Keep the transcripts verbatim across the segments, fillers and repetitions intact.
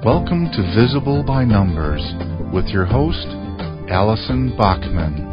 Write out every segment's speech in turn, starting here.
Welcome to Visible by Numbers with your host, Allison Bachman.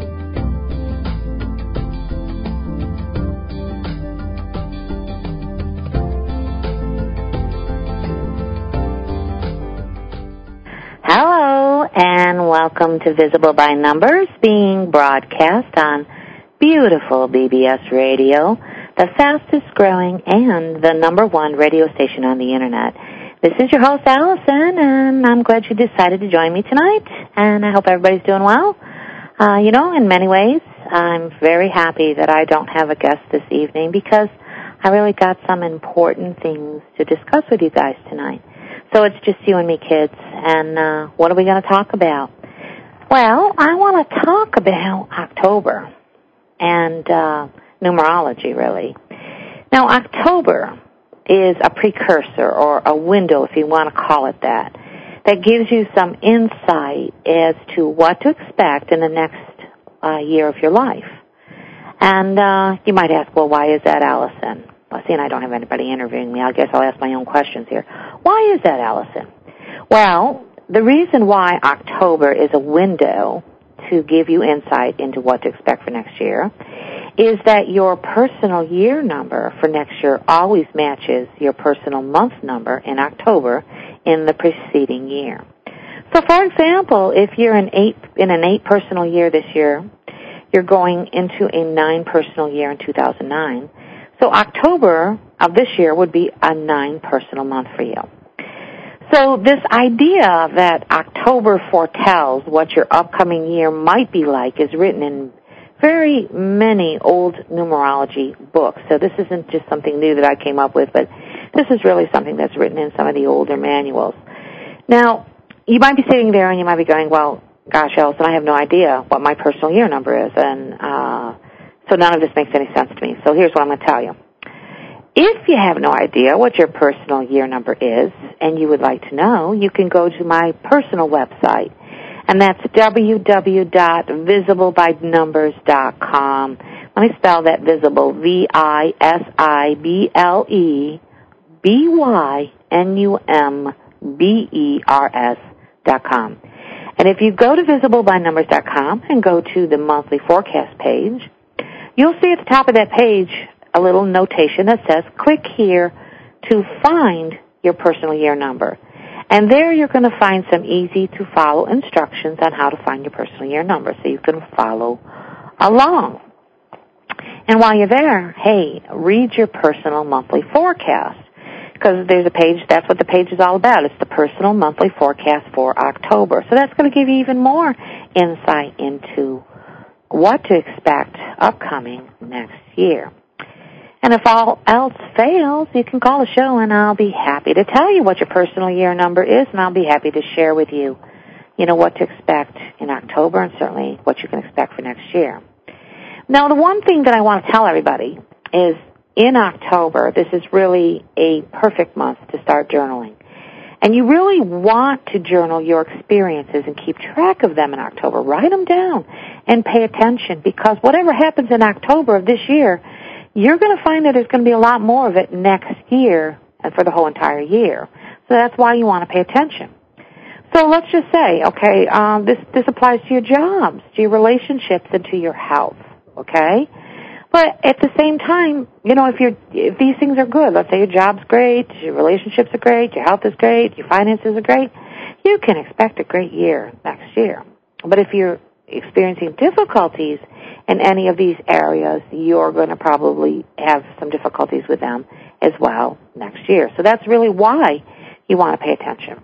Hello, and welcome to Visible by Numbers, being broadcast on beautiful B B S Radio, the fastest growing and the number one radio station on the Internet. This is your host, Allison, and I'm glad you decided to join me tonight, and I hope everybody's doing well. Uh, you know, in many ways, I'm very happy that I don't have a guest this evening because I really got some important things to discuss with you guys tonight. So it's just you and me, kids, and uh, what are we going to talk about? Well, I want to talk about October and uh, numerology, really. Now, October is a precursor or a window, if you want to call it that, that gives you some insight as to what to expect in the next uh, year of your life. And uh, you might ask, well, why is that, Allison? Well, seeing I don't have anybody interviewing me, I guess I'll ask my own questions here. Why is that, Allison? Well, the reason why October is a window to give you insight into what to expect for next year is that your personal year number for next year always matches your personal month number in October in the preceding year. So, for example, if you're in eight in an eight personal year this year, you're going into a nine personal year in two thousand nine. So October of this year would be a nine personal month for you. So this idea that October foretells what your upcoming year might be like is written in very many old numerology books. So this isn't just something new that I came up with, but this is really something that's written in some of the older manuals. Now, you might be sitting there and you might be going, well, gosh, Allison, I have no idea what my personal year number is, and uh, so none of this makes any sense to me. So here's what I'm going to tell you. If you have no idea what your personal year number is and you would like to know, you can go to my personal website, and that's w w w dot visible by numbers dot com. Let me spell that visible, V I S I B L E B Y N U M B E R S dot com. And if you go to visible by numbers dot com and go to the monthly forecast page, you'll see at the top of that page a little notation that says, click here to find your personal year number. And there you're going to find some easy-to-follow instructions on how to find your personal year number so you can follow along. And while you're there, hey, read your personal monthly forecast, because there's a page, that's what the page is all about. It's the personal monthly forecast for October. So that's going to give you even more insight into what to expect upcoming next year. And if all else fails, you can call the show, and I'll be happy to tell you what your personal year number is, and I'll be happy to share with you, you know, what to expect in October and certainly what you can expect for next year. Now, the one thing that I want to tell everybody is in October, this is really a perfect month to start journaling. And you really want to journal your experiences and keep track of them in October. Write them down and pay attention, because whatever happens in October of this year, you're going to find that there's going to be a lot more of it next year and for the whole entire year. So that's why you want to pay attention. So let's just say, okay, um, this, this applies to your jobs, to your relationships, and to your health, okay? But at the same time, you know, if you're, if these things are good, let's say your job's great, your relationships are great, your health is great, your finances are great, you can expect a great year next year. But if you're experiencing difficulties in any of these areas, you're going to probably have some difficulties with them as well next year. So that's really why you want to pay attention.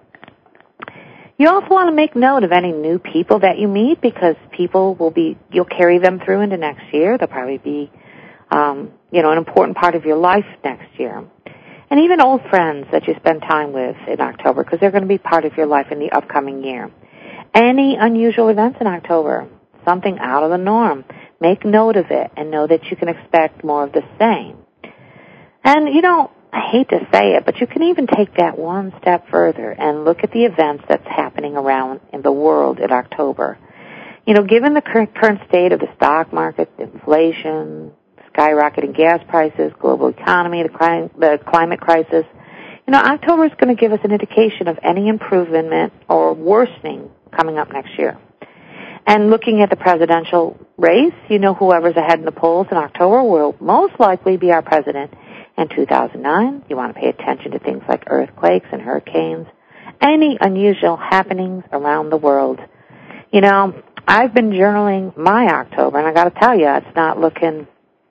You also want to make note of any new people that you meet, because people will be, you'll carry them through into next year. They'll probably be, um, you know, an important part of your life next year. And even old friends that you spend time with in October, because they're going to be part of your life in the upcoming year. Any unusual events in October, something out of the norm, make note of it and know that you can expect more of the same. And, you know, I hate to say it, but you can even take that one step further and look at the events that's happening around in the world in October. You know, given the current, current state of the stock market, inflation, skyrocketing gas prices, global economy, the, crime, the climate crisis, You know, October is going to give us an indication of any improvement or worsening coming up next year. And looking at the presidential race, you know, whoever's ahead in the polls in October will most likely be our president in two thousand nine. You want to pay attention to things like earthquakes and hurricanes, any unusual happenings around the world. You know, I've been journaling my October, and I got to tell you, it's not looking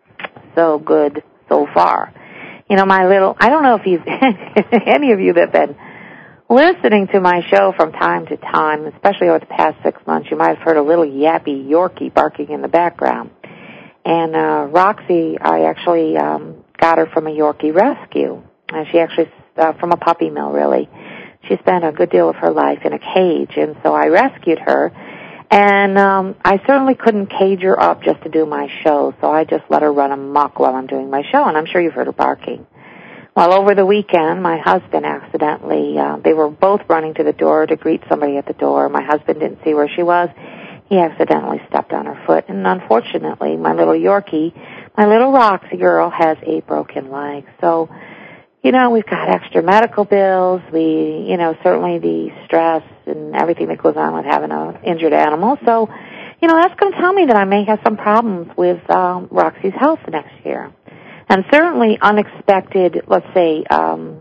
so good so far. You know, my little, I don't know if you've, any of you that have been listening to my show from time to time, especially over the past six months, you might have heard a little yappy Yorkie barking in the background. And uh, Roxy, I actually um, got her from a Yorkie rescue. And she actually, uh, from a puppy mill, really. She spent a good deal of her life in a cage, and so I rescued her. And um, I certainly couldn't cage her up just to do my show, so I just let her run amok while I'm doing my show, and I'm sure you've heard her barking. Well, over the weekend, my husband accidentally, uh, they were both running to the door to greet somebody at the door. My husband didn't see where she was. He accidentally stepped on her foot, and unfortunately, my little Yorkie, my little Roxy girl, has a broken leg. So, you know, we've got extra medical bills. We, you know, certainly the stress and everything that goes on with having an injured animal. So, you know, that's going to tell me that I may have some problems with um, Roxy's health next year. And certainly unexpected, let's say, um,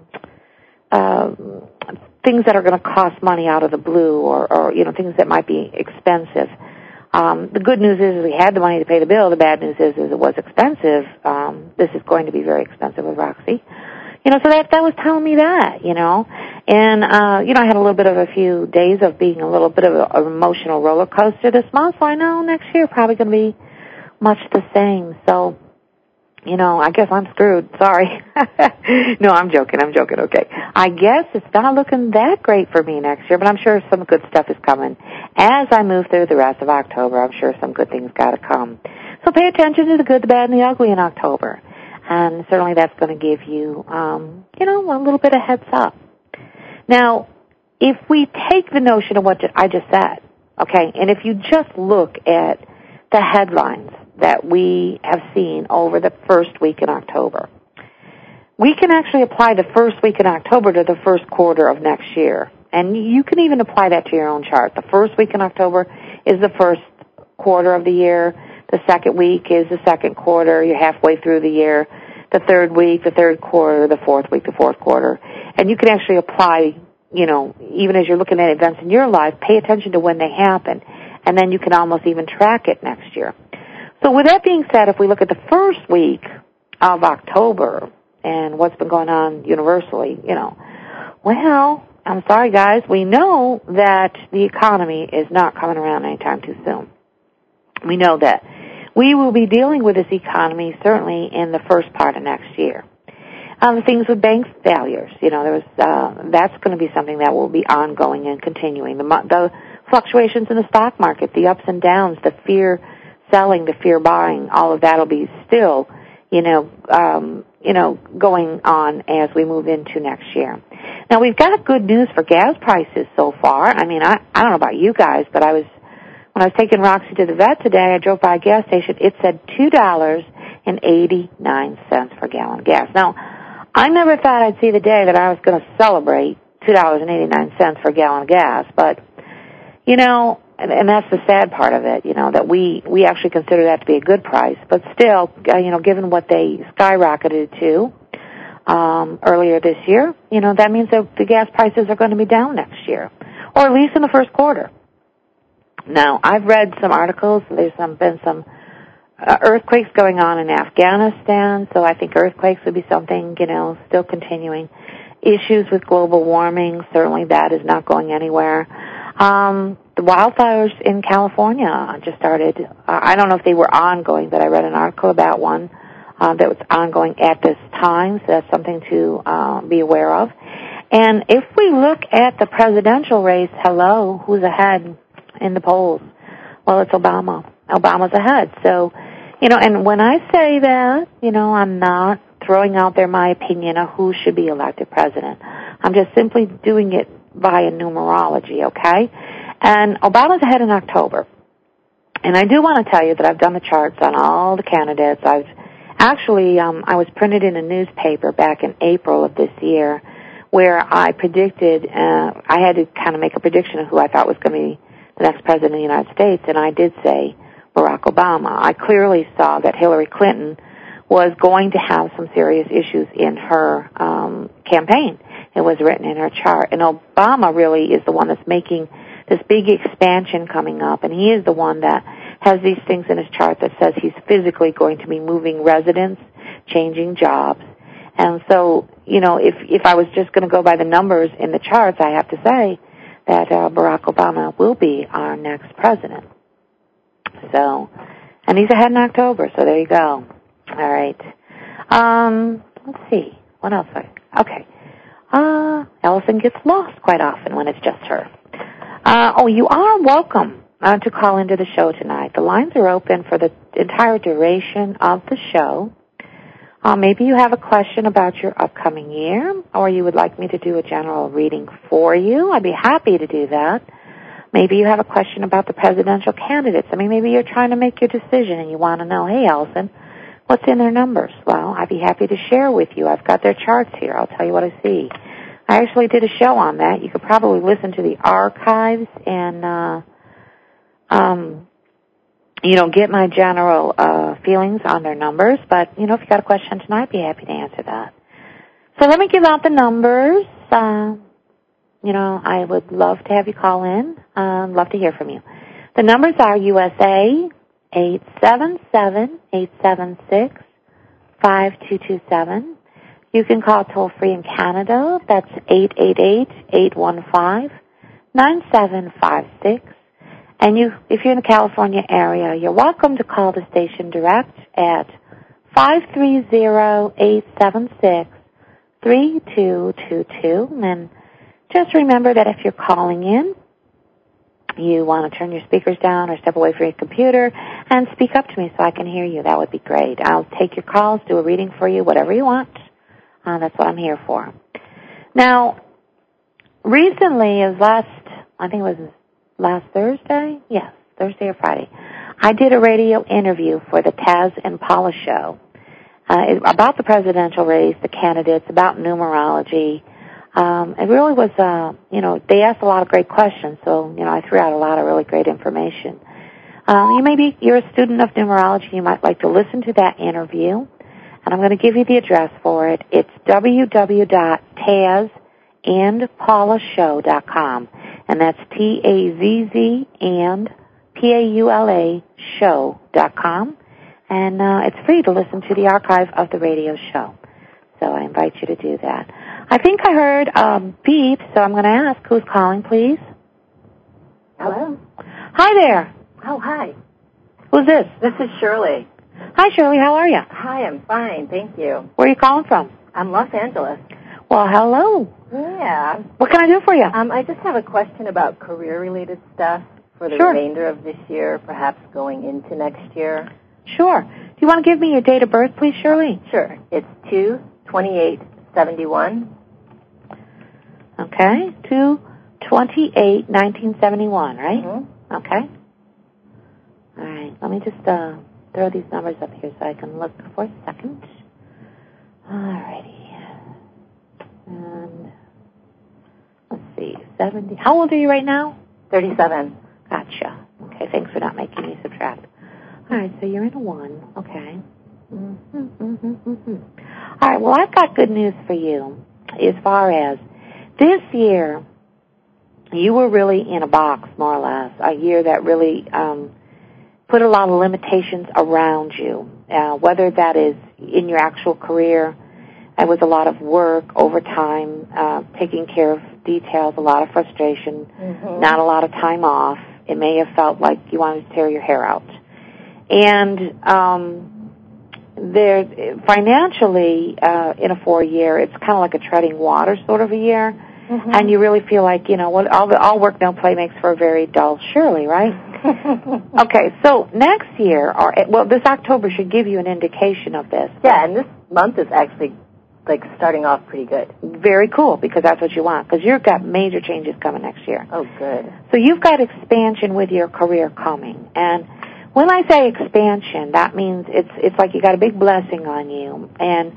uh, things that are going to cost money out of the blue, or, or, you know, things that might be expensive. Um, the good news is we had the money to pay the bill. The bad news is, is it was expensive. Um, this is going to be very expensive with Roxy. You know, so that that was telling me that, you know. And, uh, you know, I had a little bit of a few days of being a little bit of an emotional roller coaster this month, so I know next year probably going to be much the same. So, you know, I guess I'm screwed. Sorry. No, I'm joking. I'm joking. Okay. I guess it's not looking that great for me next year, but I'm sure some good stuff is coming. As I move through the rest of October, I'm sure some good things got to come. So pay attention to the good, the bad, and the ugly in October. And certainly that's going to give you, um, you know, a little bit of heads up. Now, if we take the notion of what I just said, okay, and if you just look at the headlines that we have seen over the first week in October, we can actually apply the first week in October to the first quarter of next year. And you can even apply that to your own chart. The first week in October is the first quarter of the year. The second week is the second quarter. You're halfway through the year. The third week, the third quarter. The fourth week, the fourth quarter. And you can actually apply, you know, even as you're looking at events in your life, pay attention to when they happen. And then you can almost even track it next year. So with that being said, if we look at the first week of October and what's been going on universally, you know, well, I'm sorry, guys, we know that the economy is not coming around anytime too soon. We know that. We will be dealing with this economy certainly in the first part of next year. Um, things with bank failures, you know, there was uh, that's going to be something that will be ongoing and continuing. The, the fluctuations in the stock market, the ups and downs, the fear selling, the fear buying, all of that will be still, you know, um, you know, going on as we move into next year. Now, we've got good news for gas prices so far. I mean, I, I don't know about you guys, but I was, when I was taking Roxy to the vet today, I drove by a gas station. It said two dollars and eighty-nine cents per gallon of gas. Now, I never thought I'd see the day that I was going to celebrate two dollars and eighty-nine cents per gallon of gas, but, you know, and, and that's the sad part of it, you know, that we, we actually consider that to be a good price, but still, uh, you know, given what they skyrocketed to um, earlier this year, you know, that means that the gas prices are going to be down next year, or at least in the first quarter. Now, I've read some articles. There's some, been some uh, earthquakes going on in Afghanistan, so I think earthquakes would be something, you know, still continuing. Issues with global warming, certainly that is not going anywhere. Um, the wildfires in California just started. Uh, I don't know if they were ongoing, but I read an article about one uh, that was ongoing at this time, so that's something to uh, be aware of. And if we look at the presidential race, hello, who's ahead in the polls? Well, it's Obama. Obama's ahead. So, you know, and when I say that, you know, I'm not throwing out there my opinion of who should be elected president. I'm just simply doing it via numerology, okay? And Obama's ahead in October. And I do want to tell you that I've done the charts on all the candidates. I've actually, um, I was printed in a newspaper back in April of this year where I predicted, uh, I had to kind of make a prediction of who I thought was going to be the next president of the United States, and I did say Barack Obama. I clearly saw that Hillary Clinton was going to have some serious issues in her um, campaign. It was written in her chart. And Obama really is the one that's making this big expansion coming up, and he is the one that has these things in his chart that says he's physically going to be moving residents, changing jobs. And so, you know, if if I was just going to go by the numbers in the charts, I have to say that uh, Barack Obama will be our next president. So, and he's ahead in October, so there you go. All right. Um, let's see. What else? Okay. Uh, Allison gets lost quite often when it's just her. Uh, oh, you are welcome uh, to call into the show tonight. The lines are open for the entire duration of the show. Uh, maybe you have a question about your upcoming year, or you would like me to do a general reading for you. I'd be happy to do that. Maybe you have a question about the presidential candidates. I mean, maybe you're trying to make your decision and you want to know, hey, Allison, what's in their numbers? Well, I'd be happy to share with you. I've got their charts here. I'll tell you what I see. I actually did a show on that. You could probably listen to the archives and, uh, um, you know, get my general uh, feelings on their numbers. But, you know, if you got a question tonight, I'd be happy to answer that. So let me give out the numbers. Uh, you know, I would love to have you call in. Uh, love to hear from you. The numbers are U S A eight seven seven, eight seven six, five two two seven. You can call toll-free in Canada. That's eight eight eight, eight one five, nine seven five six. And you, if you're in the California area, you're welcome to call the station direct at five three zero, eight seven six, three two two two. And just remember that if you're calling in, you want to turn your speakers down or step away from your computer and speak up to me so I can hear you. That would be great. I'll take your calls, do a reading for you, whatever you want. Uh, that's what I'm here for. Now, recently, as last, I think it was last Thursday? Yes, Thursday or Friday. I did a radio interview for the Taz and Paula show uh, about the presidential race, the candidates, about numerology. Um, it really was, uh, you know, they asked a lot of great questions, so, you know, I threw out a lot of really great information. Um, you may be, you're a student of numerology, you might like to listen to that interview. And I'm going to give you the address for it. It's w w w dot taz and paula show dot com. And that's T A Z Z and P A U L A show dot com. And uh, it's free to listen to the archive of the radio show. So I invite you to do that. I think I heard um, beep, so I'm going to ask who's calling, please. Hello. Hi there. Oh, hi. Who's this? This is Shirley. Hi, Shirley. How are you? Hi, I'm fine. Thank you. Where are you calling from? I'm Los Angeles. Well, hello. Yeah. What can I do for you? Um, I just have a question about career-related stuff for the Sure. remainder of this year, perhaps going into next year. Sure. Do you want to give me your date of birth, please, Shirley? Sure. It's two twenty-eight seventy-one. Okay. two twenty-eight nineteen seventy-one, right? Mm-hmm. Okay. All right. Let me just uh, throw these numbers up here so I can look for a second. All righty. And let's see. seventy. How old are you right now? thirty-seven. Gotcha. Okay. Thanks for not making me subtract. All right. So you're in a one. Okay. Mm-hmm, mm-hmm, mm-hmm. All right. Well, I've got good news for you as far as this year. You were really in a box, more or less. A year that really um, put a lot of limitations around you, uh, whether that is in your actual career. It was a lot of work, overtime, uh, taking care of details, a lot of frustration, Mm-hmm. not a lot of time off. It may have felt like you wanted to tear your hair out. And um, there, financially, uh, in a four-year, it's kind of like a treading water sort of a year. Mm-hmm. And you really feel like, you know, what all, the, all work, no play makes for a very dull Shirley, right? Okay, so next year, or well, this October should give you an indication of this. Yeah, and this month is actually, like, starting off pretty good. Very cool, because that's what you want, because you've got major changes coming next year. Oh, good. So you've got expansion with your career coming. And when I say expansion, that means it's it's like you got a big blessing on you. And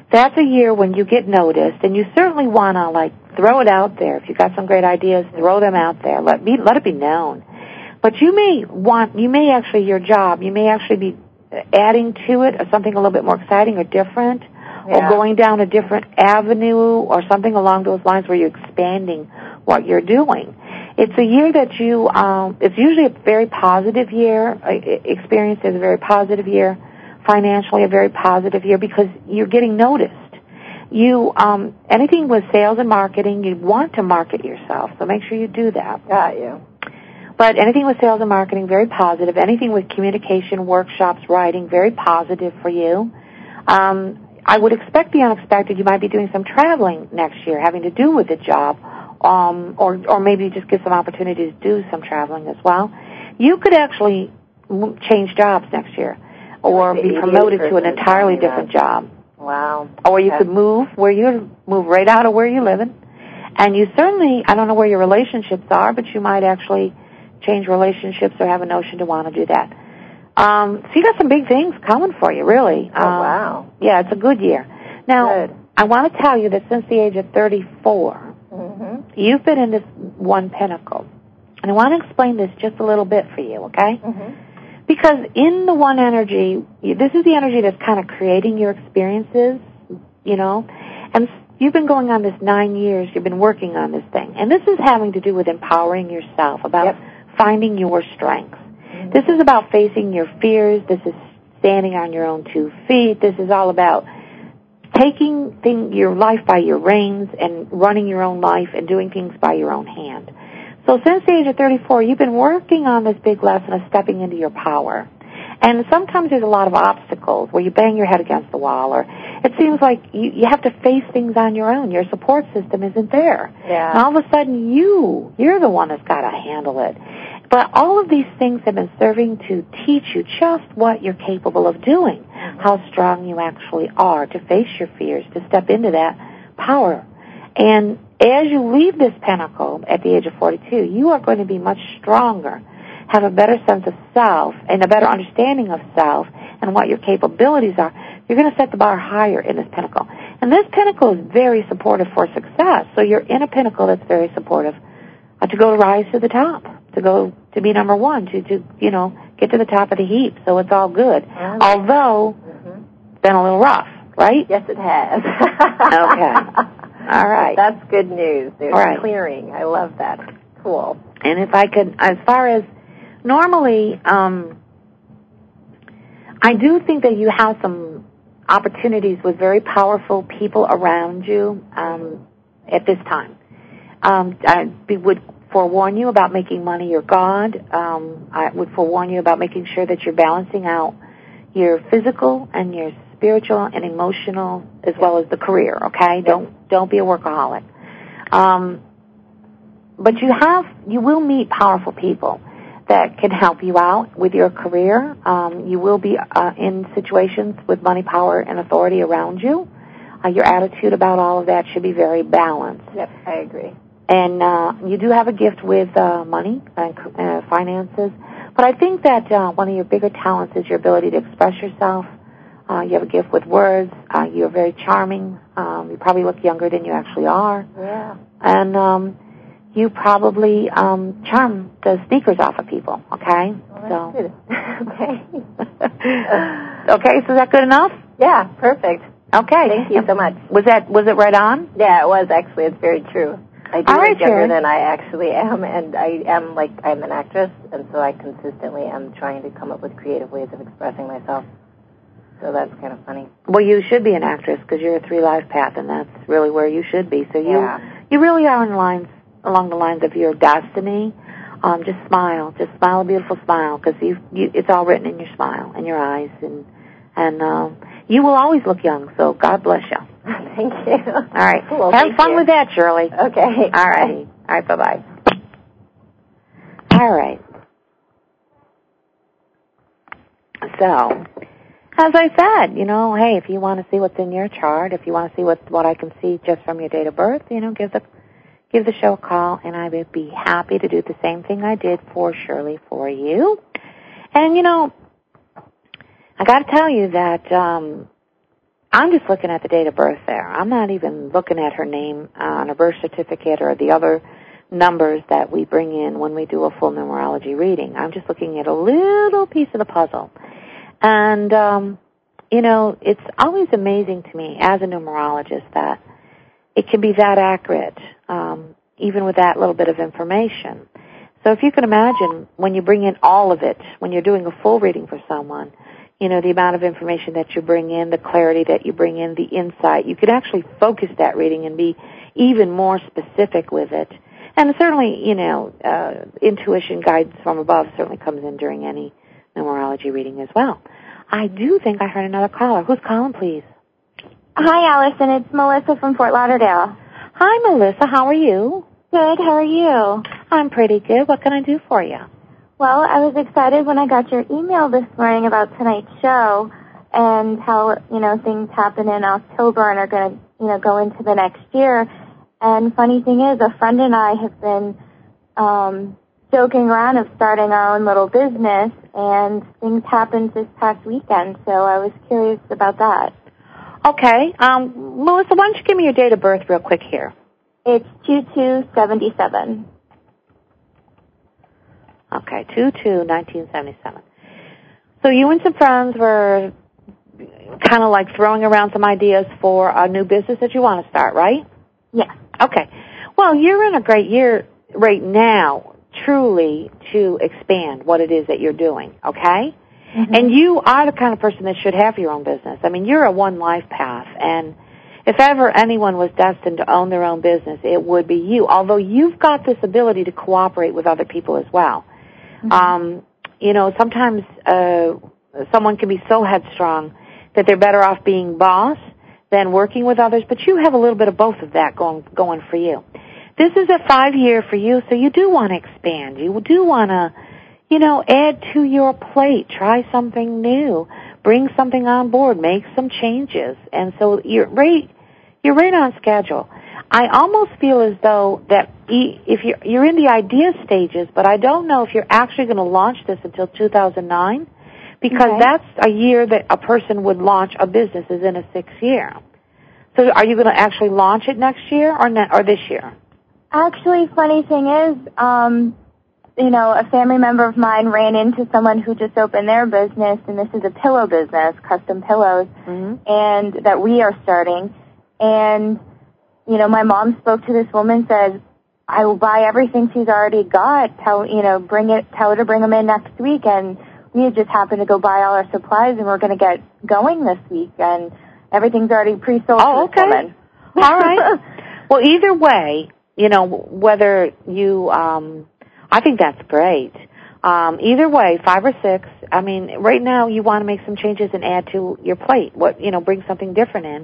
that's a year when you get noticed, and you certainly want to, like, throw it out there. If you've got some great ideas, throw them out there. Let be, let it be known. But you may want, you may actually, your job, you may actually be adding to it or something a little bit more exciting or different, yeah. or going down a different avenue or something along those lines where you're expanding what you're doing. It's a year that you, um, it's usually a very positive year. Experience is a very positive year. Financially, a very positive year because you're getting noticed. You, um, anything with sales and marketing, you want to market yourself, so make sure you do that. Got you. But anything with sales and marketing, very positive. Anything with communication, workshops, writing, very positive for you. Um, I would expect the unexpected. You might be doing some traveling next year, having to do with the job, um, or or maybe just get some opportunity to do some traveling as well. You could actually change jobs next year, or be promoted to an entirely different job. Wow. Or you could move where you move right out of where you're living. And you certainly, I don't know where your relationships are, but you might actually change relationships or have a notion to want to do that. Um, so you got some big things coming for you, really. Oh, um, wow. Yeah, it's a good year. Now, good. I want to tell you that since the age of thirty-four, mm-hmm. you've been in this one pinnacle. And I want to explain this just a little bit for you, okay? Mm-hmm. Because in the one energy, this is the energy that's kind of creating your experiences, you know, and you've been going on this nine years, you've been working on this thing. And this is having to do with empowering yourself, about yep. finding your strengths. Mm-hmm. This is about facing your fears. This is standing on your own two feet. This is all about taking thing, your life by your reins and running your own life and doing things by your own hand. So since the age of thirty-four, you've been working on this big lesson of stepping into your power. And sometimes there's a lot of obstacles where you bang your head against the wall, or it seems like you, you have to face things on your own. Your support system isn't there. Yeah. And all of a sudden, you, you're the one that's got to handle it. But all of these things have been serving to teach you just what you're capable of doing, mm-hmm. how strong you actually are to face your fears, to step into that power. And as you leave this pinnacle at the age of forty-two, you are going to be much stronger, have a better sense of self and a better understanding of self and what your capabilities are. You're going to set the bar higher in this pinnacle. And this pinnacle is very supportive for success. So you're in a pinnacle that's very supportive uh, to go to rise to the top, to go to be number one, to, to you know, get to the top of the heap. So it's all good. Mm-hmm. Although, mm-hmm. it's been a little rough, right? Yes, it has. Okay. All right. That's good news. There's All right. clearing. I love that. Cool. And if I could, as far as normally, um, I do think that you have some opportunities with very powerful people around you um, at this time. Um, I would forewarn you about making money your God. Um, I would forewarn you about making sure that you're balancing out your physical and your spiritual and emotional as well as the career, okay? Don't don't be a workaholic. Um, but you have you will meet powerful people that can help you out with your career. Um, you will be uh, in situations with money, power, and authority around you. Uh, your attitude about all of that should be very balanced. Yep, I agree. And uh, you do have a gift with uh, money and uh, finances. But I think that uh, one of your bigger talents is your ability to express yourself. Uh, you have a gift with words. Uh, you're very charming. Um, you probably look younger than you actually are. Yeah. And um, you probably um, charm the sneakers off of people, okay? Well, that's so. good. Okay. Okay, so is that good enough? Yeah, perfect. Okay. Thank you so much. Was that was it right on? Yeah, it was actually. It's very true. I do All right, look younger Sharon. than I actually am, and I am like I'm an actress, and so I consistently am trying to come up with creative ways of expressing myself. So that's kind of funny. Well, you should be an actress because you're a three-life path, and that's really where you should be. So you yeah. you really are in lines along the lines of your destiny. Um, just smile, just smile a beautiful smile because you, you it's all written in your smile and your eyes, and and um, you will always look young. So God bless you. Thank you. All right. Cool, Have fun you. with that, Shirley. Okay. All right. All right. Bye bye. All right. So, as I said, you know, hey, if you want to see what's in your chart, if you want to see what what I can see just from your date of birth, you know, give the give the show a call, and I would be happy to do the same thing I did for Shirley for you. And you know, I got to tell you that um, I'm just looking at the date of birth there. I'm not even looking at her name on a birth certificate or the other numbers that we bring in when we do a full numerology reading. I'm just looking at a little piece of the puzzle. And, um, you know, it's always amazing to me as a numerologist that it can be that accurate, um, even with that little bit of information. So if you can imagine when you bring in all of it, when you're doing a full reading for someone, you know, the amount of information that you bring in, the clarity that you bring in, the insight, you could actually focus that reading and be even more specific with it. And certainly, you know, uh, intuition, guidance from above certainly comes in during any numerology reading as well. I do think I heard another caller. Who's calling, please? Hi, Allison. It's Melissa from Fort Lauderdale. Hi, Melissa. How are you? Good. How are you? I'm pretty good. What can I do for you? Well, I was excited when I got your email this morning about tonight's show and how, you know, things happen in October and are going to, you know, go into the next year. And funny thing is, a friend and I have been um, joking around of starting our own little business, and things happened this past weekend, so I was curious about that. Okay. Um, Melissa, why don't you give me your date of birth real quick here? It's two two seventy-seven. Okay, two two nineteen seventy-seven. So you and some friends were kind of like throwing around some ideas for a new business that you want to start, right? Yes. Okay. Well, you're in a great year right now, truly, to expand what it is that you're doing, okay? Mm-hmm. And you are the kind of person that should have your own business. I mean, you're a one-life path, and if ever anyone was destined to own their own business, it would be you, although you've got this ability to cooperate with other people as well. Mm-hmm. Um, you know, sometimes uh, someone can be so headstrong that they're better off being boss than working with others, but you have a little bit of both of that going going for you. This is a five-year for you, so you do want to expand. You do want to, you know, add to your plate, try something new, bring something on board, make some changes, and so you're right, you're right on schedule. I almost feel as though that if you're, you're in the idea stages, but I don't know if you're actually going to launch this until two thousand nine, because okay. that's a year that a person would launch a business is in a sixth year. So are you going to actually launch it next year or ne- or this year? Actually, funny thing is, um, you know, a family member of mine ran into someone who just opened their business, and this is a pillow business, custom pillows, mm-hmm. and that we are starting. And, you know, my mom spoke to this woman, said, I will buy everything she's already got. Tell, you know, bring it, tell her to bring them in next week. And we just happened to go buy all our supplies, and we're going to get going this week. And everything's already pre-sold oh, to this okay. woman. All right. Well, either way, you know, whether you, um, I think that's great. Um, either way, five or six, I mean, right now you want to make some changes and add to your plate. What, you know, bring something different in.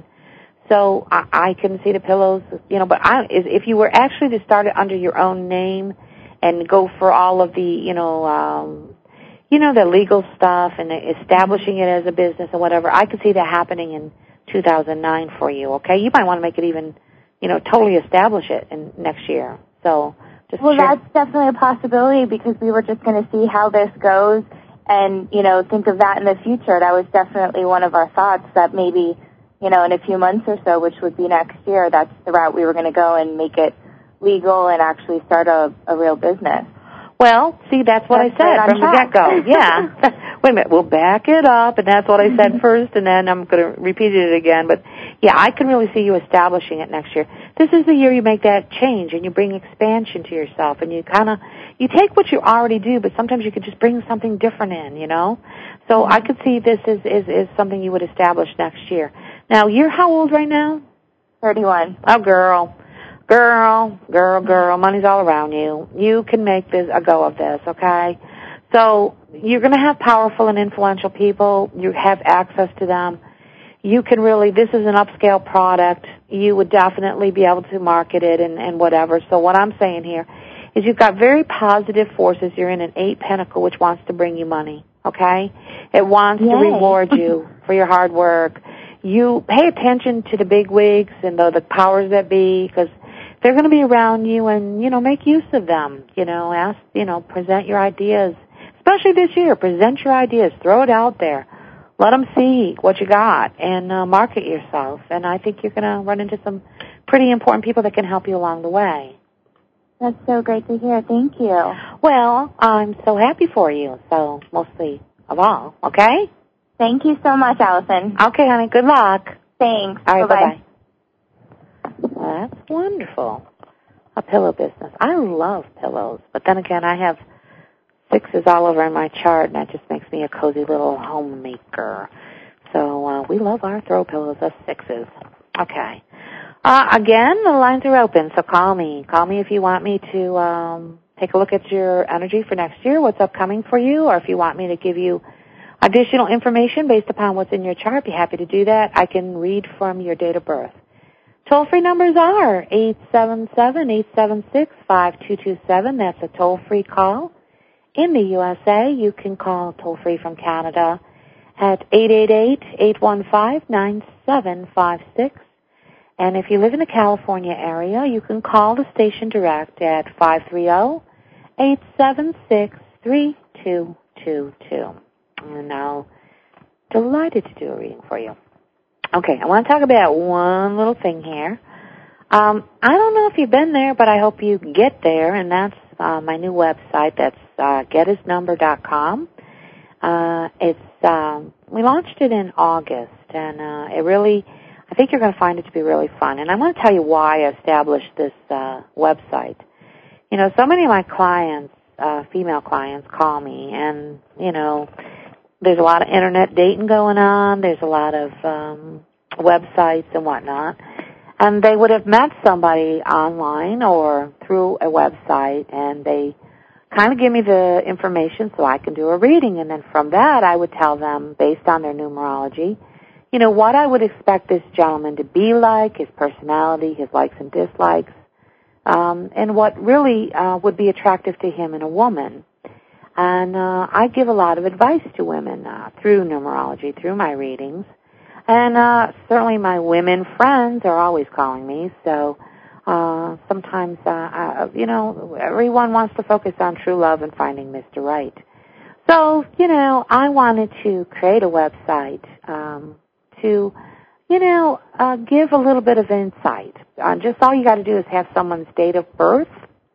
So I, I can see the pillows, you know, but I, if you were actually to start it under your own name and go for all of the, you know, um, you know, the legal stuff and establishing it as a business or whatever, I could see that happening in two thousand nine for you, okay? You might want to make it even, you know, totally establish it in next year. So just Well, share. That's definitely a possibility because we were just going to see how this goes and, you know, think of that in the future. That was definitely one of our thoughts that maybe, you know, in a few months or so, which would be next year, that's the route we were going to go and make it legal and actually start a, a real business. Well, see, that's what that's I said right from the get-go. Yeah. Wait a minute, we'll back it up, and that's what I said first, and then I'm going to repeat it again. But, yeah, I can really see you establishing it next year. This is the year you make that change, and you bring expansion to yourself, and you kind of, you take what you already do, but sometimes you could just bring something different in, you know? So I could see this is, is, is something you would establish next year. Now, you're how old right now? thirty-one. Oh, girl. Girl, girl, girl, money's all around you. You can make this a go of this, okay? So you're going to have powerful and influential people. You have access to them. You can really, this is an upscale product. You would definitely be able to market it and, and whatever. So what I'm saying here is you've got very positive forces. You're in an eight pentacle, which wants to bring you money, okay? It wants Yay. to reward you for your hard work. You pay attention to the big wigs and the, the powers that be, because they're going to be around you, and, you know, make use of them. You know, ask, you know, present your ideas, especially this year. Present your ideas. Throw it out there. let them see what you got and uh, market yourself. And I think you're going to run into some pretty important people that can help you along the way. That's so great to hear. Thank you. Well, I'm so happy for you, so mostly of all, okay? Thank you so much, Allison. Okay, honey, good luck. Thanks. All right, bye-bye. bye-bye. Well, that's wonderful. A pillow business. I love pillows, but then again, I have sixes all over in my chart, and that just makes me a cozy little homemaker. So uh, we love our throw pillows, us sixes. Okay. Uh, again, the lines are open, so call me. Call me if you want me to um, take a look at your energy for next year, what's upcoming for you, or if you want me to give you additional information based upon what's in your chart. I'd be happy to do that. I can read from your date of birth. Toll-free numbers are eight seven seven, eight seven six, five two two seven. That's a toll-free call. In the U S A, you can call toll-free from Canada at eight eight eight, eight one five, nine seven five six. And if you live in the California area, you can call the station direct at five three zero, eight seven six, three two two two. And I'll delighted to do a reading for you. Okay, I want to talk about one little thing here. Um, I don't know if you've been there, but I hope you get there, and that's uh, my new website. That's uh, get his number dot com. Uh, it's um, we launched it in August, and uh, it really, I think you're going to find it to be really fun. And I want to tell you why I established this uh, website. You know, so many of my clients, uh, female clients, call me, and, you know, there's a lot of internet dating going on. There's a lot of um, websites and whatnot. And they would have met somebody online or through a website, and they kind of give me the information so I can do a reading. And then from that, I would tell them, based on their numerology, you know, what I would expect this gentleman to be like, his personality, his likes and dislikes, um, and what really uh, would be attractive to him in a woman. And uh, I give a lot of advice to women uh, through numerology, through my readings. And uh, certainly my women friends are always calling me, so uh, sometimes, uh, uh, you know, everyone wants to focus on true love and finding Mister Right. So, you know, I wanted to create a website um, to, you know, uh, give a little bit of insight. Uh, just all you got to do is have someone's date of birth,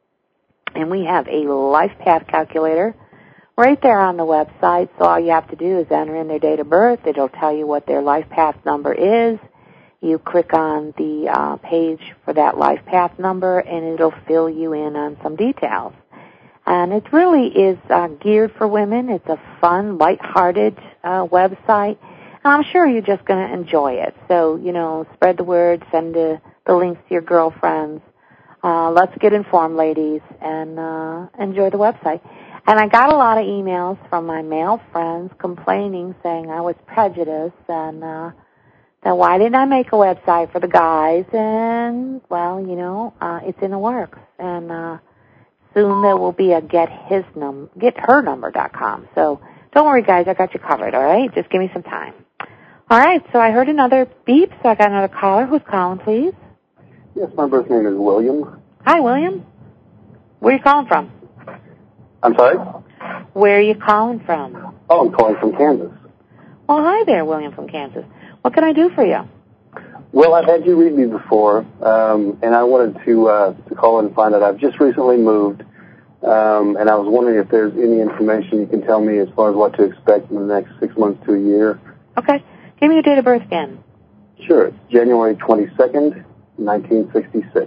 and we have a life path calculator right there on the website, so all you have to do is enter in their date of birth. It'll tell you what their life path number is. You click on the uh, page for that life path number, and it'll fill you in on some details. And it really is uh, geared for women. It's a fun, lighthearted uh, website, and I'm sure you're just going to enjoy it. So, you know, spread the word, send the, the links to your girlfriends. Uh, let's get informed, ladies, and uh, enjoy the website. And I got a lot of emails from my male friends complaining, saying I was prejudiced, and uh, that why didn't I make a website for the guys? And, well, you know, uh, it's in the works. And uh, soon there will be a get his num get her number dot com. So don't worry, guys, I got you covered, all right? Just give me some time. All right, so I heard another beep, so I got another caller. Who's calling, please? Yes, my birth name is William. Hi, William. Where are you calling from? I'm sorry? Where are you calling from? Oh, I'm calling from Kansas. Well, hi there, William from Kansas. What can I do for you? Well, I've had you read me before, um, and I wanted to uh, to call and find out. I've just recently moved, um, and I was wondering if there's any information you can tell me as far as what to expect in the next six months to a year. Okay. Give me your date of birth again. Sure. It's January twenty-second, nineteen sixty-six.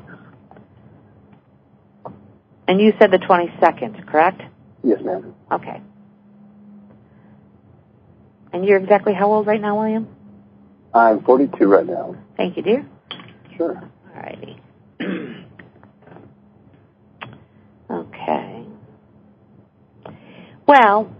And you said the twenty-second, correct? Yes, ma'am. Okay. And you're exactly how old right now, William? I'm forty-two right now. Thank you, dear. Sure. All righty. Okay. Well,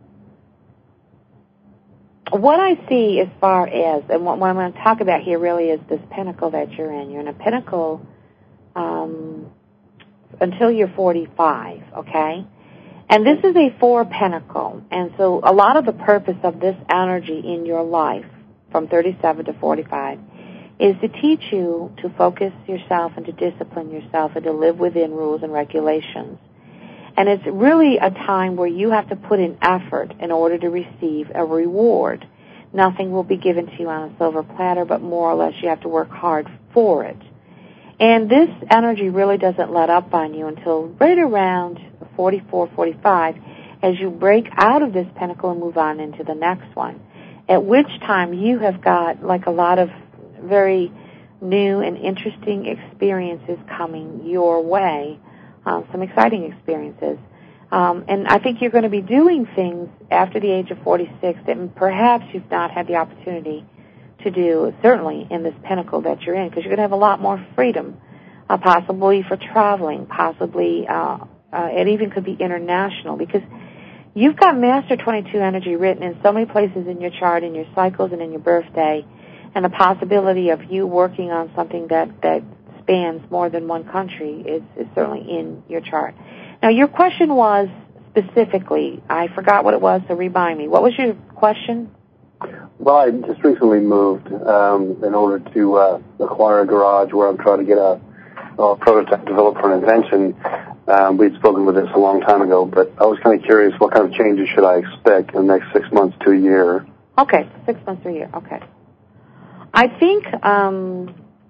what I see as far as, and what, what I'm going to talk about here really is this pinnacle that you're in. You're in a pinnacle um, until you're forty-five, okay? And this is a four pinnacle, and so a lot of the purpose of this energy in your life from thirty-seven to forty-five is to teach you to focus yourself and to discipline yourself and to live within rules and regulations. And it's really a time where you have to put in effort in order to receive a reward. Nothing will be given to you on a silver platter, but more or less you have to work hard for it. And this energy really doesn't let up on you until right around forty-four, forty-five, as you break out of this pentacle and move on into the next one, at which time you have got like a lot of very new and interesting experiences coming your way, uh, some exciting experiences. Um, and I think you're going to be doing things after the age of forty-six that perhaps you've not had the opportunity to do, certainly in this pinnacle that you're in, because you're going to have a lot more freedom, uh, possibly for traveling, possibly, uh, uh, it even could be international, because you've got Master twenty-two energy written in so many places in your chart, in your cycles, and in your birthday, and the possibility of you working on something that, that spans more than one country is, is certainly in your chart. Now, your question was specifically, I forgot what it was, so remind me. What was your question? Well, I just recently moved um, in order to uh, acquire a garage where I'm trying to get a, a prototype developed for an invention. Um, we'd spoken with this a long time ago, but I was kind of curious, what kind of changes should I expect in the next six months to a year? Okay, six months to a year, okay. I think, um,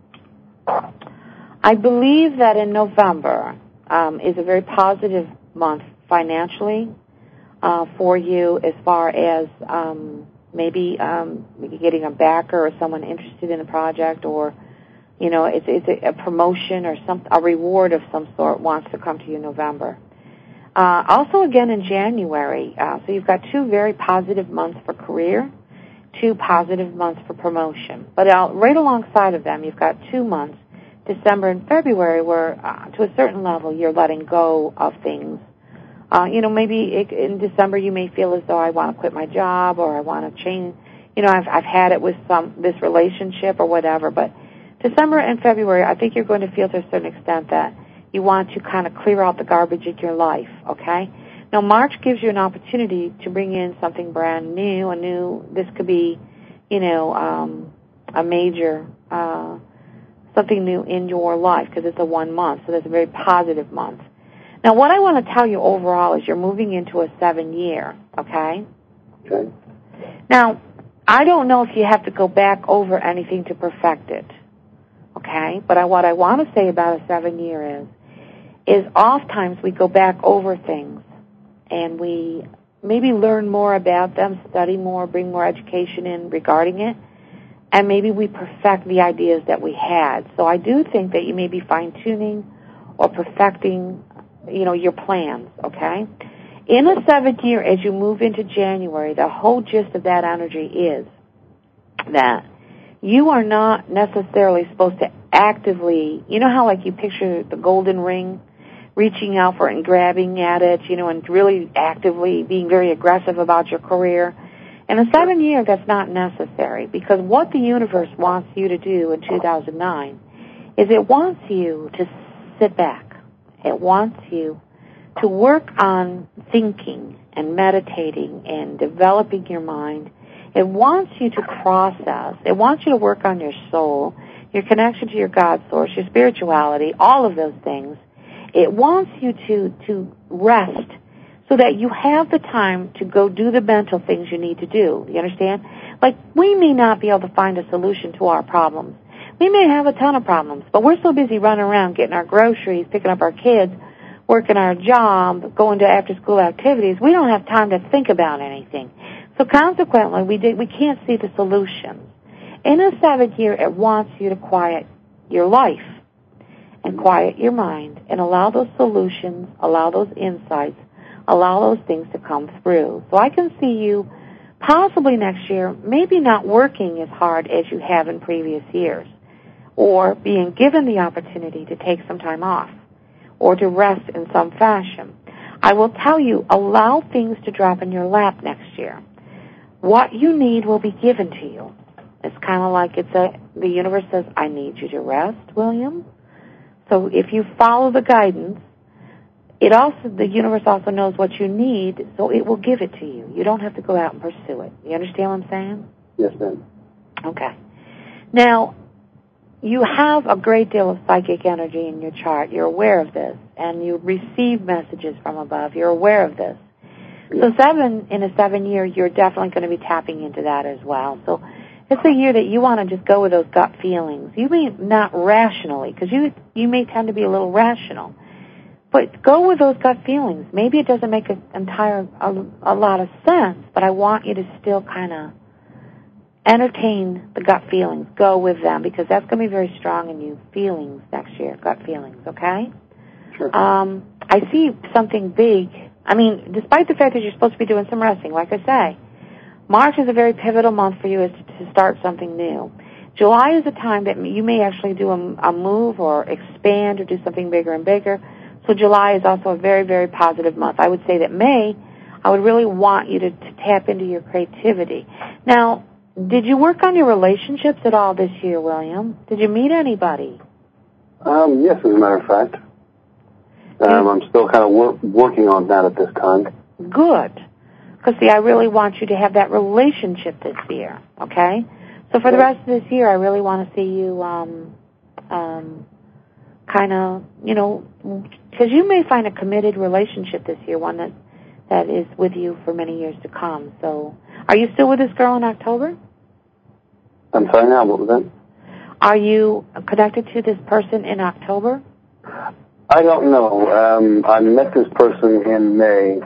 I believe that in November um, is a very positive month financially uh, for you as far as um, maybe um, getting a backer or someone interested in the project, or, you know, it's, it's a, a promotion or some a reward of some sort wants to come to you in November. Uh, also, again, in January, uh, so you've got two very positive months for career, two positive months for promotion. But uh, right alongside of them, you've got two months, December and February, where uh, to a certain level you're letting go of things. Uh, you know, maybe it, in December you may feel as though I want to quit my job, or I want to change. You know, I've I've had it with some this relationship or whatever. But December and February, I think you're going to feel to a certain extent that you want to kind of clear out the garbage in your life. Okay. Now, March gives you an opportunity to bring in something brand new. A new. This could be, you know, um, a major uh, something new in your life, because it's a one month, so that's a very positive month. Now, what I want to tell you overall is you're moving into a seven-year, okay? Okay. Now, I don't know if you have to go back over anything to perfect it, okay? But I, what I want to say about a seven-year is, is oftentimes we go back over things, and we maybe learn more about them, study more, bring more education in regarding it, and maybe we perfect the ideas that we had. So I do think that you may be fine-tuning or perfecting, you know, your plans, okay? In a seventh year, as you move into January, the whole gist of that energy is that you are not necessarily supposed to actively, you know how like you picture the golden ring, reaching out for it and grabbing at it, you know, and really actively being very aggressive about your career. In a seven year, that's not necessary, because what the universe wants you to do in two thousand nine is it wants you to sit back. It wants you to work on thinking and meditating and developing your mind. It wants you to process. It wants you to work on your soul, your connection to your God source, your spirituality, all of those things. It wants you to, to rest so that you have the time to go do the mental things you need to do. You understand? Like, we may not be able to find a solution to our problems. We may have a ton of problems, but we're so busy running around getting our groceries, picking up our kids, working our job, going to after-school activities. We don't have time to think about anything. So consequently, we did, we can't see the solutions. In a seventh year, it wants you to quiet your life and quiet your mind and allow those solutions, allow those insights, allow those things to come through. So I can see you possibly next year maybe not working as hard as you have in previous years, or being given the opportunity to take some time off or to rest in some fashion. I will tell you, allow things to drop in your lap next year. What you need will be given to you. It's kind of like it's a, the universe says, I need you to rest, William. So if you follow the guidance, it also, the universe also knows what you need, so it will give it to you. You don't have to go out and pursue it. You understand what I'm saying? Yes, ma'am. Okay. Now, you have a great deal of psychic energy in your chart. You're aware of this, and you receive messages from above. You're aware of this. Yeah. So seven, in a seven year, you're definitely going to be tapping into that as well. So it's a year that you want to just go with those gut feelings. You may not rationally, because you, you may tend to be a little rational. But go with those gut feelings. Maybe it doesn't make an entire, a, a lot of sense, but I want you to still kind of entertain the gut feelings. Go with them, because that's going to be very strong in you. Feelings next year, gut feelings, okay? Sure. Um, I see something big. I mean, despite the fact that you're supposed to be doing some resting, like I say, March is a very pivotal month for you is to start something new. July is a time that you may actually do a, a move or expand or do something bigger and bigger. So July is also a very, very positive month. I would say that May, I would really want you to, to tap into your creativity. Now, did you work on your relationships at all this year, William? Did you meet anybody? Um, yes, as a matter of fact. Um, I'm still kind of wor- working on that at this time. Good. Because, see, I really want you to have that relationship this year, okay? So for the rest of this year, I really want to see you um, um, kind of, you know, because you may find a committed relationship this year, one that, that is with you for many years to come. So are you still with this girl in October? I'm sorry now, what was that? Are you connected to this person in October? I don't know. Um, I met this person in May,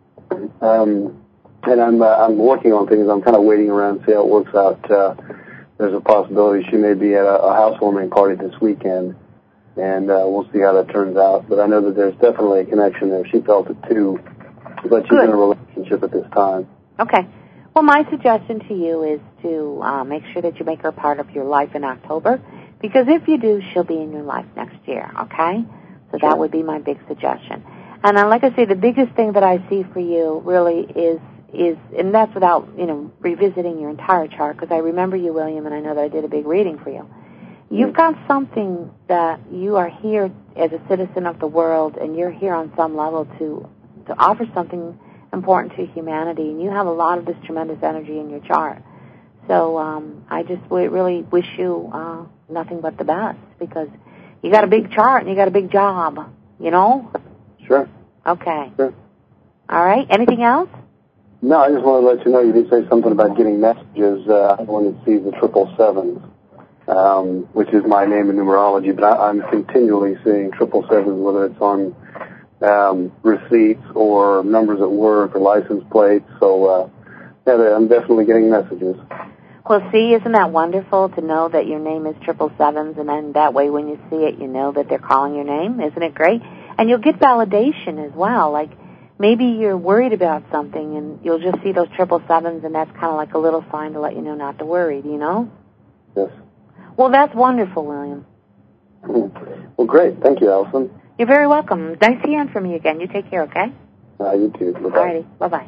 um, and I'm uh, I'm working on things. I'm kind of waiting around to see how it works out. Uh, there's a possibility she may be at a, a housewarming party this weekend, and uh, we'll see how that turns out. But I know that there's definitely a connection there. She felt it too, but she's Good. in a relationship at this time. Okay. Well, my suggestion to you is to uh, make sure that you make her part of your life in October, because if you do, she'll be in your life next year, okay? So Sure. that would be my big suggestion. And uh, like I say, the biggest thing that I see for you really is, is, and that's without, you know, revisiting your entire chart, because I remember you, William, and I know that I did a big reading for you. You've got something that you are here as a citizen of the world, and you're here on some level to, to offer something important to humanity, and you have a lot of this tremendous energy in your chart. So um, I just w- really wish you uh, nothing but the best, because you got a big chart and you got a big job, you know? Sure. Okay. Sure. All right. Anything else? No, I just wanted to let you know you did say something about getting messages. Uh, I wanted to see the triple sevens, um, which is my name in numerology, but I, I'm continually seeing triple sevens, whether it's on um, receipts or numbers at work or license plates. So, uh, yeah, I'm definitely getting messages. Well, see, isn't that wonderful to know that your name is triple sevens, and then that way when you see it, you know that they're calling your name? Isn't it great? And you'll get validation as well. Like, maybe you're worried about something, and you'll just see those triple sevens, and that's kind of like a little sign to let you know not to worry, do you know? Yes. Well, that's wonderful, William. Well, great. Thank you, Allison. You're very welcome. Nice hearing from you again. You take care, okay? Uh, you too. Bye-bye. All righty. Bye-bye.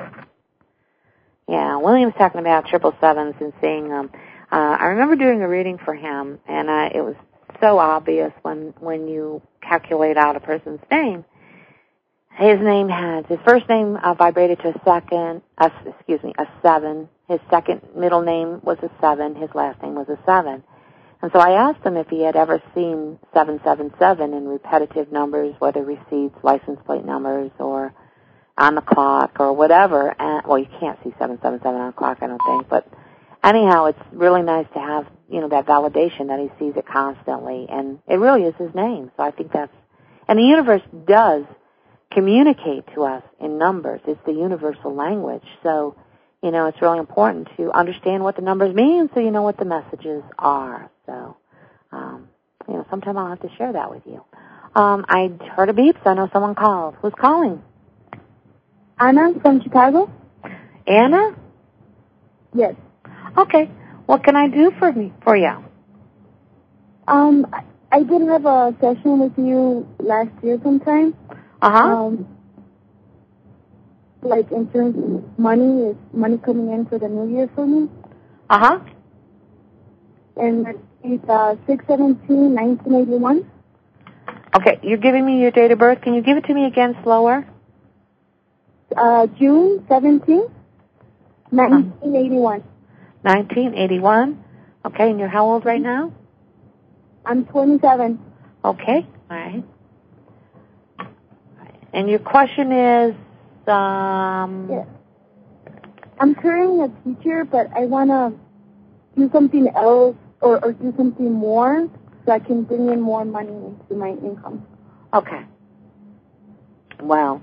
Yeah, William's talking about triple sevens and seeing them. Uh, I remember doing a reading for him, and uh, it was so obvious when, when you calculate out a person's name. His name has, his first name uh, vibrated to a second, uh, excuse me, a seven. His second middle name was a seven. His last name was a seven. And so I asked him if he had ever seen seven seven seven in repetitive numbers, whether receipts, license plate numbers, or on the clock or whatever. And, well, you can't see seven seven seven on the clock, I don't think. But anyhow, it's really nice to have, you know, that validation that he sees it constantly. And it really is his name. So I think that's, and the universe does communicate to us in numbers. It's the universal language. So, you know, it's really important to understand what the numbers mean so you know what the messages are. So, um, you know, sometime I'll have to share that with you. Um, I heard a beep, so I know someone called. Who's calling? Anna from Chicago. Anna? Yes. Okay. What can I do for me for you? Um, I, I did have a session with you last year sometime. Uh-huh. Um, like in terms of money, is money coming in for the new year for me? Uh-huh. And it's uh, six seventeen nineteen eighty-one. Okay, you're giving me your date of birth. Can you give it to me again slower? Uh, June seventeenth, nineteen eighty-one. nineteen eighty-one. Okay, and you're how old right now? I'm twenty-seven. Okay, all right. And your question is, Um, Yeah. I'm currently a teacher, but I want to do something else or, or do something more so I can bring in more money into my income. Okay. Well,